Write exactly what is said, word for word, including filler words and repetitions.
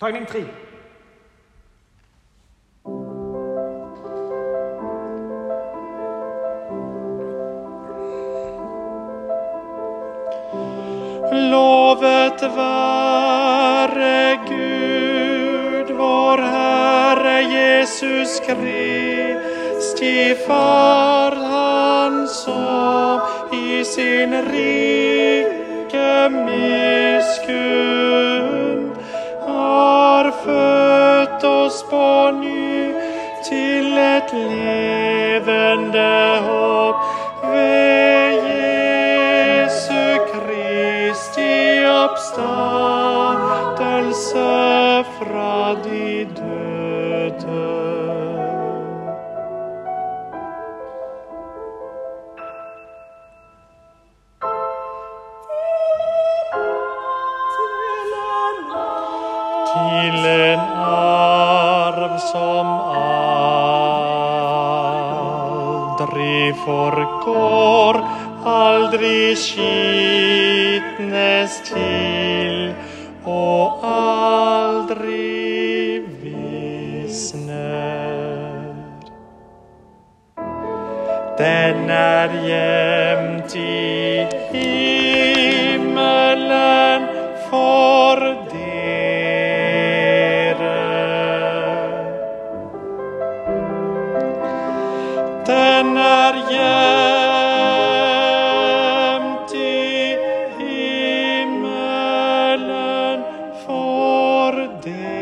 Tagning tre. Lovet være Gud, vår Herre Jesus Kristi Far, Han som i sin rike miskunn har født oss på ny til et levende håp ved Jesu Kristi oppstandelse fra de døde. Til en arv som aldri forgår, aldri skitnes til og aldri visner. Den er gjemt i himmelen for dere. Den er gjemt i himmelen for dere.